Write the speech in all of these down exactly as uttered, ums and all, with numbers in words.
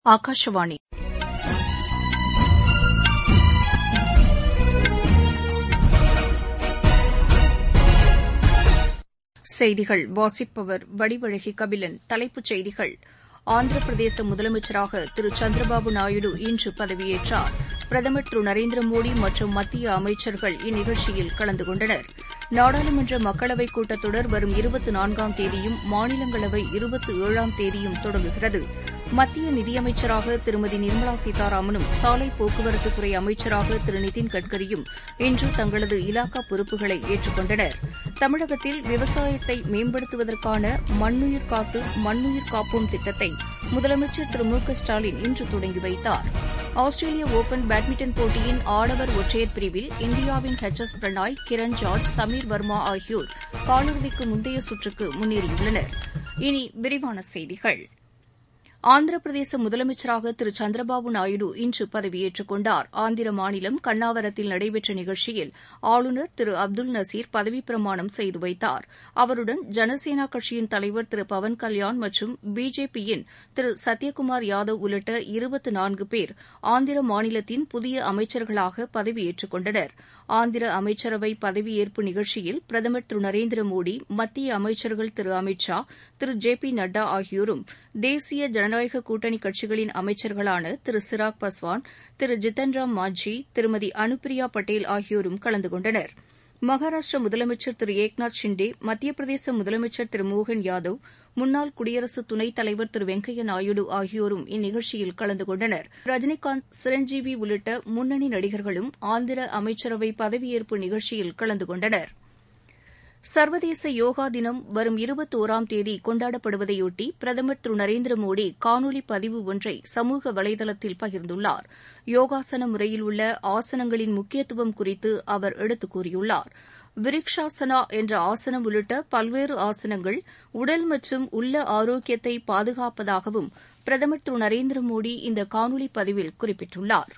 ஆகாஷவாணி செய்திகள் வாசிப்பவர் வடிவழகி கபிலன். தலைப்புச் செய்திகள். ஆந்திர பிரதேச முதலமைச்சராக திரு சந்திரபாபு நாயுடு இன்று பதவியேற்றார். பிரதமர் திரு நரேந்திர மோடி மற்றும் மத்திய அமைச்சர்கள் இந்நிகழ்ச்சியில் கலந்து கொண்டனர். நாடாளுமன்ற மக்களவைக் கூட்டத்தொடர் வரும் இருபத்தி நான்காம் தேதியும் மாநிலங்களவை இருபத்தி ஏழாம் தேதியும் தொடங்குகிறது. மத்திய நிதியமைச்சராக திருமதி நிர்மலா சீதாராமனும் சாலை போக்குவரத்துத்துறை அமைச்சராக திரு நிதின் கட்கரியும் இன்று தங்களது இலாகா பொறுப்புகளை ஏற்றுக் கொண்டனர். தமிழகத்தில் விவசாயத்தை மேம்படுத்துவதற்கான மண்ணுயிர் காத்து மண்ணுயிர் காப்போம் திட்டத்தை முதலமைச்சர் திரு மு க ஸ்டாலின் இன்று தொடங்கி வைத்தார். ஆஸ்திரேலிய ஒபன் பேட்மிண்டன் போட்டியின் ஆடவர் ஒற்றையர் பிரிவில் இந்தியாவின் எச் எஸ் பிரணாய், கிரண் ஜார்ஜ், சமீர் வர்மா ஆகியோர் காலிறுதிக்கு முந்தைய சுற்றுக்கு முன்னேறியுள்ளனர். இனி விரிவான செய்திகள். ஆந்திர பிரதேச முதலமைச்சராக திரு சந்திரபாபு நாயுடு இன்று பதவியேற்றுக் கொண்டார். ஆந்திர மாநிலம் கன்னாவரத்தில் நடைபெற்ற நிகழ்ச்சியில் ஆளுநர் திரு அப்துல் நசீர் பதவிப் பிரமாணம் செய்து வைத்தார். அவருடன் ஜனசேனா கட்சியின் தலைவர் திரு பவன் கல்யாண் மற்றும் பிஜேபியின் திரு சத்யகுமார் யாதவ் உள்ளிட்ட இருபத்தி நான்கு பேர் ஆந்திர மாநிலத்தின் புதிய அமைச்சர்களாக பதவியேற்றுக் கொண்டனர். ஆந்திர அமைச்சரவை பதவியேற்பு நிகழ்ச்சியில் பிரதமர் திரு நரேந்திர மோடி, மத்திய அமைச்சர்கள் திரு அமித் ஷா, திரு ஜே பி நட்டா ஆகியோரும் தேசிய ஜனநாயக கூட்டணி கட்சிகளின் அமைச்சர்களான திரு சிராக் பஸ்வான், திரு ஜித்தன் ராம் மாஞ்சி, திருமதி அனுப்பிரியா பட்டேல் ஆகியோரும் கலந்து கொண்டனர். மகாராஷ்டிர முதலமைச்சர் திரு ஏக்நாத் ஷிண்டே, மத்திய பிரதேச முதலமைச்சர் திரு மோகன் யாதவ், முன்னாள் குடியரசு துணைத் தலைவர் திரு வெங்கையா நாயுடு ஆகியோரும் இந்நிகழ்ச்சியில் கலந்து கொண்டனர். ரஜினிகாந்த், சிரஞ்சீவி உள்ளிட்ட முன்னணி நடிகர்களும் ஆந்திர அமைச்சரவை பதவியேற்பு நிகழ்ச்சியில் கலந்து கொண்டனர். சர்வதேச யோகா தினம் வரும் இருபத்தோராம் தேதி கொண்டாடப்படுவதையொட்டி பிரதமர் திரு நரேந்திர மோடி காணொலி பதிவு ஒன்றை சமூக வலைதளத்தில் பகிர்ந்துள்ளார். யோகாசன முறையில் உள்ள ஆசனங்களின் முக்கியத்துவம் குறித்து அவர் எடுத்துக் கூறியுள்ளார். விருக்ஷாசனா என்ற ஆசனம் உள்ளிட்ட பல்வேறு ஆசனங்கள் உடல் மற்றும் உள்ள ஆரோக்கியத்தை பாதுகாப்பதாகவும் பிரதமர் திரு நரேந்திர மோடி இந்த காணொலி பதிவில் குறிப்பிட்டுள்ளார்.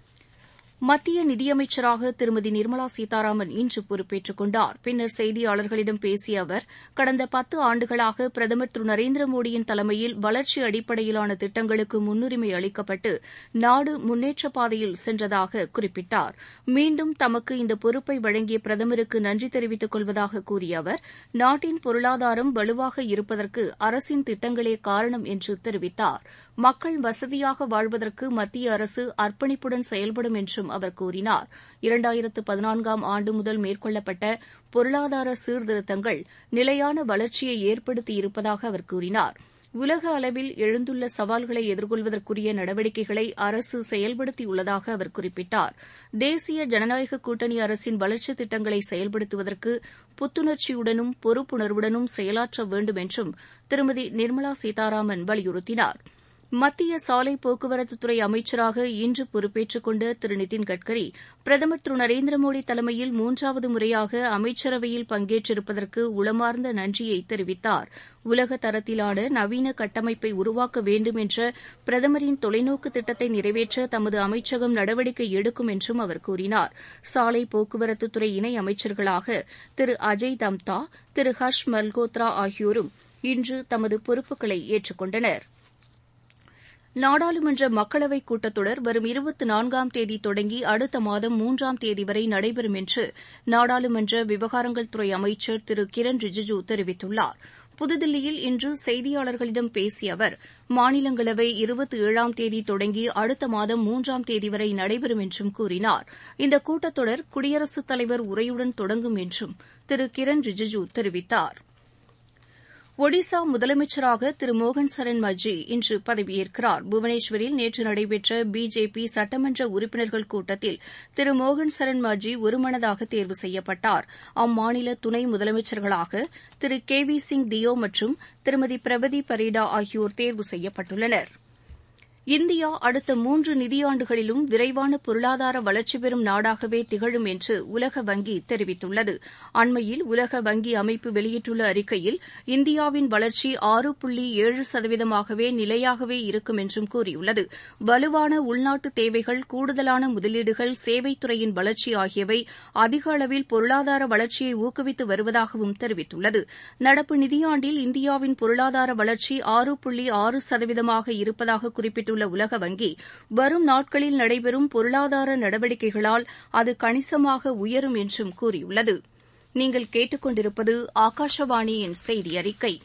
மத்திய நிதியமைச்சராக திருமதி நிர்மலா சீதாராமன் இன்று பொறுப்பேற்றுக் கொண்டார். பின்னர் செய்தியாளர்களிடம் பேசிய அவர், கடந்த பத்து ஆண்டுகளாக பிரதமர் திரு நரேந்திர மோடியின் தலைமையில் வளர்ச்சி அடிப்படையிலான திட்டங்களுக்கு முன்னுரிமை அளிக்கப்பட்டு நாடு முன்னேற்றப் பாதையில் சென்றதாக குறிப்பிட்டார். மீண்டும் தமக்கு இந்த பொறுப்பை வழங்கிய பிரதமருக்கு நன்றி தெரிவித்துக் கொள்வதாக கூறிய அவர், நாட்டின் பொருளாதாரம் வலுவாக இருப்பதற்கு அரசின் திட்டங்களே காரணம் என்று தெரிவித்தார். மக்கள் வசதியாக வாழ்வதற்கு மத்திய அரசு அர்ப்பணிப்புடன் செயல்படும் என்றும் அவர் கூறினார். இரண்டாயிரத்து பதினான்காம் ஆண்டு முதல் மேற்கொள்ளப்பட்ட பொருளாதார சீர்திருத்தங்கள் நிலையான வளர்ச்சியை ஏற்படுத்தியிருப்பதாக அவர் கூறினார். உலக அளவில் எழுந்துள்ள சவால்களை எதிர்கொள்வதற்குரிய நடவடிக்கைகளை அரசு செயல்படுத்தியுள்ளதாக அவர் குறிப்பிட்டார். தேசிய ஜனநாயக கூட்டணி அரசின் வளர்ச்சித் திட்டங்களை செயல்படுத்துவதற்கு புத்துணர்ச்சியுடனும் பொறுப்புணர்வுடனும் செயலாற்ற வேண்டும் என்றும் திருமதி நிர்மலா சீதாராமன் வலியுறுத்தினார். மத்திய சாலை போக்குவரத்துத்துறை அமைச்சராக இன்று பொறுப்பேற்றுக் கொண்ட திரு நிதின் கட்கரி, பிரதமர் திரு நரேந்திர மோடி தலைமையில் மூன்றாவது முறையாக அமைச்சரவையில் பங்கேற்றிருப்பதற்கு உளமார்ந்த நன்றியை தெரிவித்தார். உலக தரத்திலான நவீன கட்டமைப்பை உருவாக்க வேண்டும் என்ற பிரதமரின் தொலைநோக்கு திட்டத்தை நிறைவேற்ற தமது அமைச்சகம் நடவடிக்கை எடுக்கும் என்றும் அவர் கூறினார். சாலை போக்குவரத்துத்துறை இணை அமைச்சர்களாக திரு அஜய் தம்தா, திரு ஹர்ஷ் மல்கோத்ரா ஆகியோரும் இன்று தமது பொறுப்புகளை ஏற்றுக் கொண்டனர். நாடாளுமன்ற மக்களவைக் கூட்டத்தொடர் வரும் இருபத்தி நான்காம் தேதி தொடங்கி அடுத்த மாதம் மூன்றாம் தேதி வரை நடைபெறும் என்று நாடாளுமன்ற விவகாரங்கள் துறை அமைச்சர் திரு கிரண் ரிஜிஜூ தெரிவித்துள்ளார். புதுதில்லியில் இன்று செய்தியாளர்களிடம் பேசிய அவர், மாநிலங்களவை இருபத்தி ஏழாம் தேதி தொடங்கி அடுத்த மாதம் மூன்றாம் தேதி வரை நடைபெறும் என்றும் கூறினார். இந்த கூட்டத்தொடர் குடியரசுத் தலைவர் உரையுடன் தொடங்கும் என்றும் திரு கிரண் ரிஜிஜூ தெரிவித்தார். ஒடிசா முதலமைச்சராக திரு மோகன் சரண் மஜ்ஜி இன்று பதவியேற்கிறார். புவனேஸ்வரில் நேற்று நடைபெற்ற பிஜேபி சட்டமன்ற உறுப்பினர்கள் கூட்டத்தில் திரு மோகன் சரண் மஜ்ஜி ஒருமனதாக தேர்வு செய்யப்பட்டார். அம்மாநில துணை முதலமைச்சர்களாக திரு கே வி சிங் தியோ மற்றும் திருமதி பிரபதி பரீடா ஆகியோர் தேர்வு செய்யப்பட்டுள்ளனா். இந்தியா அடுத்த மூன்று நிதியாண்டுகளிலும் விரைவான பொருளாதார வளர்ச்சி பெறும் நாடாகவே திகழும் என்று உலக வங்கி தெரிவித்துள்ளது. அண்மையில் உலக வங்கி அமைப்பு வெளியிட்டுள்ள அறிக்கையில் இந்தியாவின் வளர்ச்சி ஆறு புள்ளி ஏழு சதவீதமாகவே நிலையாகவே இருக்கும் என்றும் கூறியுள்ளது. வலுவான உள்நாட்டு தேவைகள், கூடுதலான முதலீடுகள், சேவைத்துறையின் வளர்ச்சி ஆகியவை அதிக அளவில் பொருளாதார வளர்ச்சியை ஊக்குவித்து வருவதாகவும் தெரிவித்துள்ளது. நடப்பு நிதியாண்டில் இந்தியாவின் பொருளாதார வளர்ச்சி ஆறு புள்ளி ஆறு சதவீதமாக இருப்பதாக குறிப்பிட்டுள்ள வெளியிட்டுள்ள உலக வங்கி வரும் நாட்களில் நடைபெறும் பொருளாதார நடவடிக்கைகளால் அது கணிசமாக உயரும் என்றும் கூறியுள்ளது. நீங்கள் கேட்டுக் கொண்டிருப்பது ஆகாஷவாணியின் செய்தி அறிக்கை.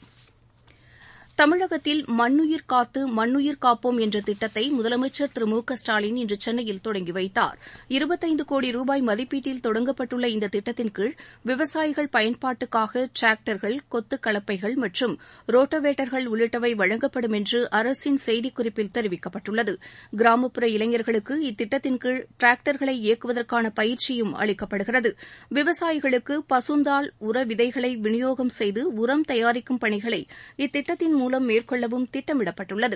தமிழகத்தில் மண்ணுயிர் காத்து மண்ணுயிர் காப்போம் என்ற திட்டத்தை முதலமைச்சர் திரு மு க ஸ்டாலின் இன்று சென்னையில் தொடங்கி வைத்தார். இருபத்தைந்து கோடி ரூபாய் மதிப்பீட்டில் தொடங்கப்பட்டுள்ள இந்த திட்டத்தின் கீழ் விவசாயிகள் பயன்பாட்டுக்காக டிராக்டர்கள், கொத்து கலப்பைகள் மற்றும் ரோட்டோவேட்டர்கள் உள்ளிட்டவை வழங்கப்படும் என்று அரசின் செய்திக்குறிப்பில் தெரிவிக்கப்பட்டுள்ளது. கிராமப்புற இளைஞர்களுக்கு இத்திட்டத்தின் கீழ் டிராக்டர்களை இயக்குவதற்கான பயிற்சியும் அளிக்கப்படுகிறது. விவசாயிகளுக்கு பசுந்தாள் உர விதைகளை விநியோகம் செய்து உரம் தயாரிக்கும் பணிகளை இத்திட்டத்தின் மூலம் மேற்கொள்ளவும் திட்டமிடப்பட்டுள்ளது.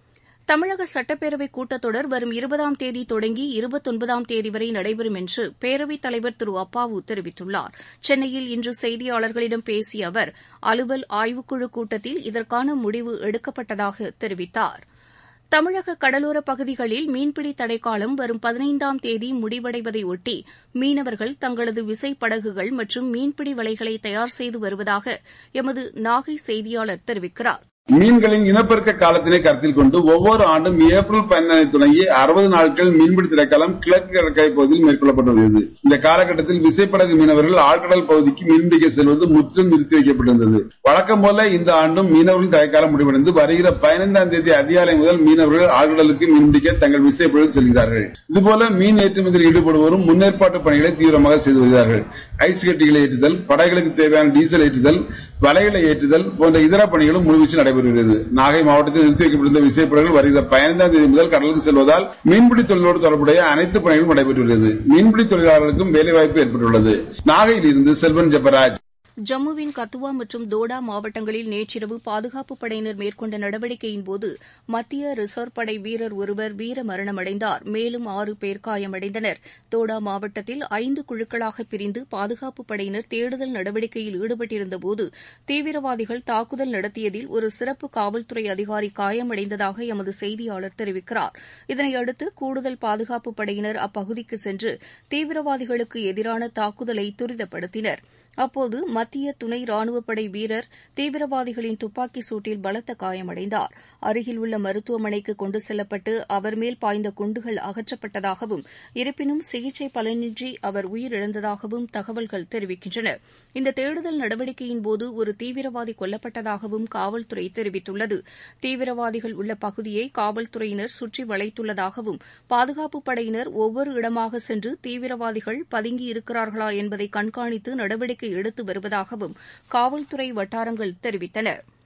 தமிழக சட்டப்பேரவைக் கூட்டத்தொடர் வரும் இருபதாம் தேதி தொடங்கி இருபத்தொன்பதாம் தேதி வரை நடைபெறும் என்று பேரவைத் தலைவர் திரு அப்பாவு தெரிவித்துள்ளார். சென்னையில் இன்று செய்தியாளர்களிடம் பேசிய அவர் அலுவல் ஆய்வுக்குழு கூட்டத்தில் இதற்கான முடிவு எடுக்கப்பட்டதாக தெரிவித்தார். தமிழக கடலோரப் பகுதிகளில் மீன்பிடி தடைக்காலம் வரும் பதினைந்தாம் தேதி முடிவடைவதையொட்டி மீனவர்கள் தங்களது விசைப்படகுகள் மற்றும் மீன்பிடி வலைகளை தயார் செய்து வருவதாக எமது நாகை செய்தியாளர் தெரிவிக்கிறார். மீன்களின் இனப்பெருக்க காலத்தினை கருத்தில் கொண்டு ஒவ்வொரு ஆண்டும் ஏப்ரல் பதினைந்து தொடங்கி அறுபது நாட்கள் மீன்பிடி தடைக்காலம் கிழக்கு கடற்கரை பகுதியில் மேற்கொள்ளப்பட்டு வருகிறது. இந்த காலகட்டத்தில் விசைப்படகு மீனவர்கள் ஆழ்கடல் பகுதிக்கு மீன்பிடிக்க செல்வது முற்றிலும் நிறுத்தி வைக்கப்பட்டிருந்தது. வழக்கம் போல இந்த ஆண்டும் மீனவர்களின் தடைக்காலம் முடிவடைந்து வருகிற பதினைந்தாம் தேதி அதிகாலை முதல் மீனவர்கள் ஆழ்கடலுக்கு மீன்பிடிக்க தங்கள் விசைப்படகு செல்கிறார்கள். இதுபோல மீன் ஏற்றுமதியில் ஈடுபடுவோரும் முன்னேற்பாட்டு பணிகளை தீவிரமாக செய்து வருகிறார்கள். ஐஸ் கட்டிகளை ஏற்றுதல், படகுகளுக்கு தேவையான டீசல் ஏற்றுதல், வலைகளை ஏற்றுதல் போன்ற இதர பணிகளும் முழுவீச்சு நடைபெறுகிறது. நாகை மாவட்டத்தில் நிறுத்தி வைக்கப்பட்டுள்ள விசைப்படகுகள் வருகிற பதினைந்தாம் தேதி முதல் கடலுக்கு செல்வதால் மீன்பிடி தொழிலோடு தொடர்புடைய அனைத்து பணிகளும் நடைபெற்று வருகிறது. மீன்பிடி தொழிலாளர்களுக்கும் வேலைவாய்ப்பு ஏற்பட்டுள்ளது. நாகையில் இருந்து செல்வன் ஜெபராஜ். ஜம்முவின் கத்துவா மற்றும் தோடா மாவட்டங்களில் நேற்றிரவு பாதுகாப்புப் படையினர் மேற்கொண்ட நடவடிக்கையின்போது மத்திய ரிசர்வ் படை வீரர் ஒருவர் வீரமரணமடைந்தார். மேலும் ஆறு பேர் காயமடைந்தனர். தோடா மாவட்டத்தில் ஐந்து குழுக்களாக பிரிந்து பாதுகாப்புப் படையினர் தேடுதல் நடவடிக்கையில் ஈடுபட்டிருந்தபோது தீவிரவாதிகள் தாக்குதல் நடத்தியதில் ஒரு சிறப்பு காவல்துறை அதிகாரி காயமடைந்ததாக எமது செய்தியாளர் தெரிவிக்கிறார். இதனையடுத்து கூடுதல் பாதுகாப்புப் படையினர் அப்பகுதிக்கு சென்று தீவிரவாதிகளுக்கு எதிரான தாக்குதலை துரிதப்படுத்தினர். அப்போது மத்திய துணை ராணுவப்படை வீரர் தீவிரவாதிகளின் துப்பாக்கி சூட்டில் பலத்த காயமடைந்தார். அருகில் உள்ள மருத்துவமனைக்கு கொண்டு செல்லப்பட்டு அவர் மேல் பாய்ந்த குண்டுகள் அகற்றப்பட்டதாகவும் இருப்பினும் சிகிச்சை பலனின்றி அவர் உயிரிழந்ததாகவும் தகவல்கள் தெரிவிக்கின்றன. இந்த தேடுதல் நடவடிக்கையின்போது ஒரு தீவிரவாதி கொல்லப்பட்டதாகவும் காவல்துறை தெரிவித்துள்ளது. தீவிரவாதிகள் உள்ள பகுதியை காவல்துறையினர் சுற்றி வளைத்துள்ளதாகவும் பாதுகாப்புப் படையினர் ஒவ்வொரு இடமாக சென்று தீவிரவாதிகள் பதுங்கியிருக்கிறார்களா என்பதை கண்காணித்து நடவடிக்கை எடுத்து வருவதாகவும் காவல்துறை வட்டாரங்கள் தெரிவித்தன.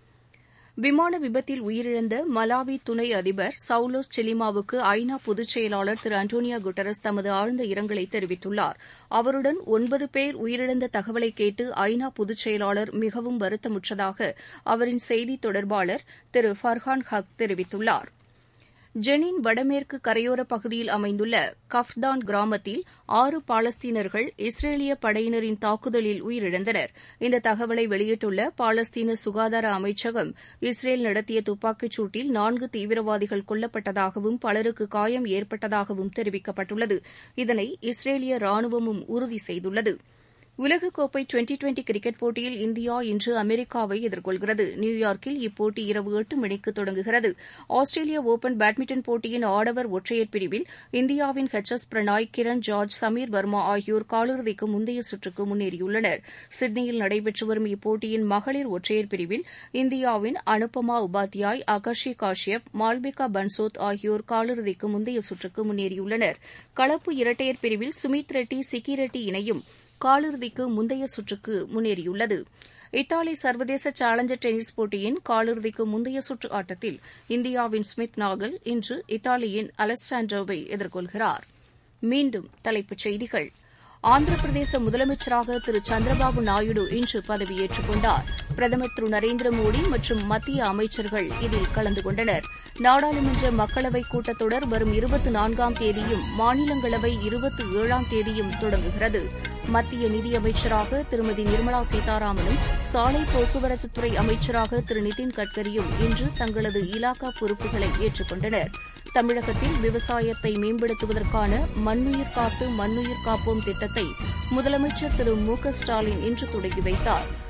விமான விபத்தில் உயிரிழந்த மலாவி துணை அதிபர் சவுலோஸ் சிலிமாவுக்கு ஐநா பொதுச் செயலாளர் திரு அண்டோனியோ குட்டரஸ் தமது ஆழ்ந்த இரங்கலை தெரிவித்துள்ளார். அவருடன் ஒன்பது பேர் உயிரிழந்த தகவலை கேட்டு ஐநா பொதுச் செயலாளர் மிகவும் வருத்தமுற்றதாக அவரின் செய்தித் தொடர்பாளர் திரு ஃபர்ஹான் ஹக் தெரிவித்துள்ளார். ஜெனின் வடமேற்கு கரையோரப் பகுதியில் அமைந்துள்ள கஃப்தான் கிராமத்தில் ஆறு பாலஸ்தீனர்கள் இஸ்ரேலிய படையினரின் தாக்குதலில் உயிரிழந்தனர். இந்த தகவலை வெளியிட்டுள்ள பாலஸ்தீன சுகாதார அமைச்சகம் இஸ்ரேல் நடத்திய துப்பாக்கிச் சூட்டில் நான்கு தீவிரவாதிகள் கொல்லப்பட்டதாகவும் பலருக்கு காயம் ஏற்பட்டதாகவும் தெரிவிக்கப்பட்டுள்ளது. இதனை இஸ்ரேலிய ராணுவமும் உறுதி செய்துள்ளது. உலகக்கோப்பை டுவெண்டி டுவெண்டி கிரிக்கெட் போட்டியில் இந்தியா இன்று அமெரிக்காவை எதிர்கொள்கிறது. நியூயார்க்கில் இப்போட்டி இரவு எட்டு மணிக்கு தொடங்குகிறது. ஆஸ்திரேலிய ஒபன் பேட்மிண்டன் போட்டியின் ஆடவர் ஒற்றையர் பிரிவில் இந்தியாவின் எச் எஸ் பிரணாய், கிரண் ஜார்ஜ், சமீர் வர்மா ஆகியோர் காலிறுதிக்கு முந்தைய சுற்றுக்கு முன்னேறியுள்ளனர். சிட்னியில் நடைபெற்று வரும் இப்போட்டியின் மகளிர் ஒற்றையர் பிரிவில் இந்தியாவின் அனுபமா உபாத்யாய், ஆகர்ஷி காஷ்யப், மால்பிகா பன்சோத் ஆகியோர் காலிறுதிக்கு முந்தைய சுற்றுக்கு முன்னேறியுள்ளனர். கலப்பு இரட்டையர் பிரிவில் சுமித் ரெட்டி, சிக்கி ரெட்டி இணையும் காலிறுதிக்கு முந்தைய சுற்றுக்கு முன்னேறியுள்ளது. இத்தாலி சர்வதேச சேலஞ்சர் டென்னிஸ் போட்டியின் காலிறுதிக்கு முந்தைய சுற்று ஆட்டத்தில் இந்தியாவின் ஸ்மித் நாகல் இன்று இத்தாலியின் அலெஸ்டாண்டோவை எதிர்கொள்கிறார். மீண்டும் தலைப்புச் செய்திகள். ஆந்திர பிரதேச முதலமைச்சராக திரு சந்திரபாபு நாயுடு இன்று பதவியேற்றுக் கொண்டார். பிரதமர் திரு நரேந்திர மோடி மற்றும் மத்திய அமைச்சர்கள் இதில் கலந்து கொண்டனர். நாடாளுமன்ற மக்களவைக் கூட்டத்தொடர் வரும் இருபத்தி நான்காம் தேதியும் மாநிலங்களவை இருபத்தி ஏழாம் தேதியும் தொடங்குகிறது. மத்திய நிதியமைச்சராக திருமதி நிர்மலா சீதாராமனும் சாலை போக்குவரத்துத்துறை அமைச்சராக திரு நிதின் கட்கரியும் இன்று தங்களது இலாகா பொறுப்புகளை ஏற்றுக் கொண்டனர். தமிழகத்தில் விவசாயத்தை மேம்படுத்துவதற்கான மண்ணுயிர் காத்து மண்ணுயிர் காப்போம் திட்டத்தை முதலமைச்சர் திரு மு க ஸ்டாலின் இன்று தொடங்கி வைத்தார்.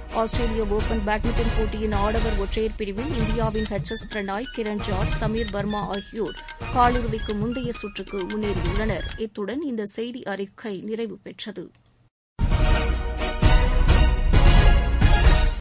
ஆஸ்திரேலிய ஒபன் பேட்மிண்டன் போட்டியின் ஆடவர் ஒற்றையர் பிரிவில் இந்தியாவின் எச் எஸ் பிரணாய், கிரண் ஜார்ஜ், சமீர் வர்மா ஆகியோர் காலிறுதிக்கு முந்தைய சுற்றுக்கு முன்னேறியுள்ளனர். இத்துடன் இந்த செய்தி அறிக்கை நிறைவு பெற்றது.